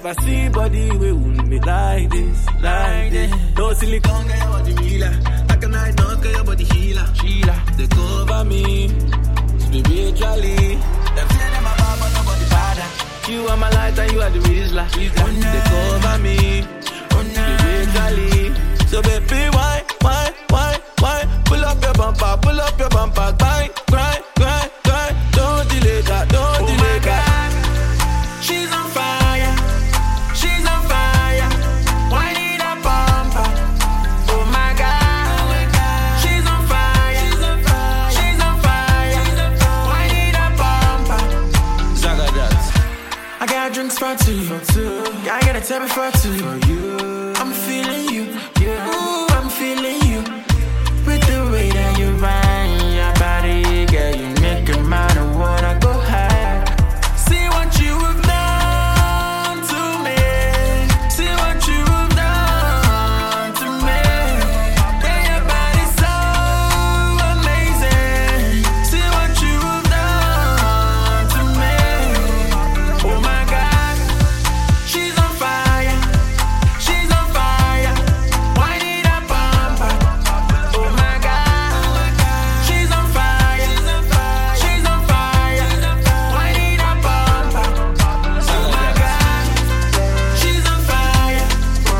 never see body we wouldn't be like this, like this. No silicone, get your body healer. Like a night, no, get your body healer. Sheila, they cover me spiritually. Them say them about, but nobody father. You are my light and you are the Rizla. They cover me spiritually. So baby, why? Pull up your bumper, grind. Don't delay that, don't delay that. She's on fire. Why need a bumper? Oh my God. She's on fire. Why need a bumper? Zagadat. I got drinks for two. I got a table for two. I'm feeling you. Ooh, I'm feeling you. With the way that you ride your body, girl, you make a man of wanna go high. See what you have done to me. See what you have done to me. Yeah, your body's so amazing. See what you have done to me. Oh my God, she's on fire. Why need a bumper? Oh my God, she's on fire. Why need a bumper? Oh my God, she's on fire.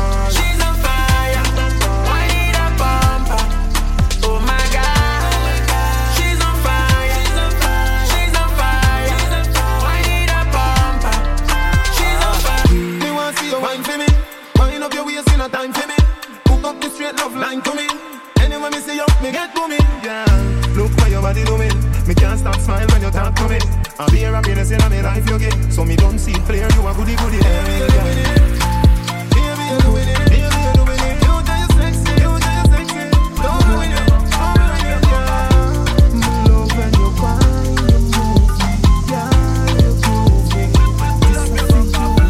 Why need a bumper? Oh my God, she's on fire. Why need a bumper? She's on fire. Me want see you wine for me. Wind up your waist in a time for me. Hook up the straight love line to me. Anyway me see you, me get to me. Yeah, look what your body doing. Me can't stop smile when you talk to me. I'll be a happiness in my life you get. So me don't see clear, you a goodie. Baby, you're doing it. Baby, you're doing it. You tell you sexy. Don't ruin it. Yeah. Me love when you find you move me. Yeah, you prove me. This is you.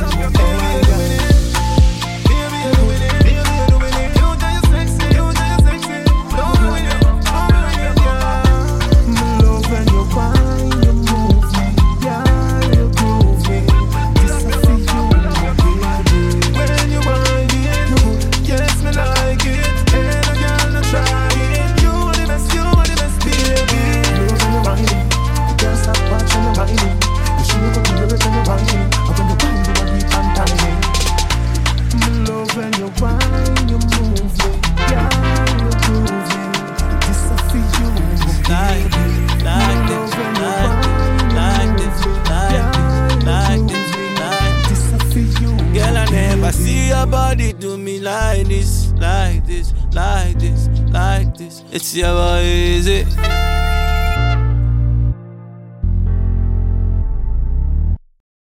Baby, you're doing it. You tell you sexy. Don't ruin it. Yeah. Me love when you find you move me. Yeah, you prove me. This is you. When you wind it, yes me like it. And a girl no try it. You are the best, baby. Love when you wind it, you can't stop watching you wind it. You should go to every time you wind it. And when you wind it, you keep on timing. Me love when you wind, you move me. Yeah, you prove me. This is for you, Like this. this is for you. Girl, I never see your body do me like this. It's your boy, is it?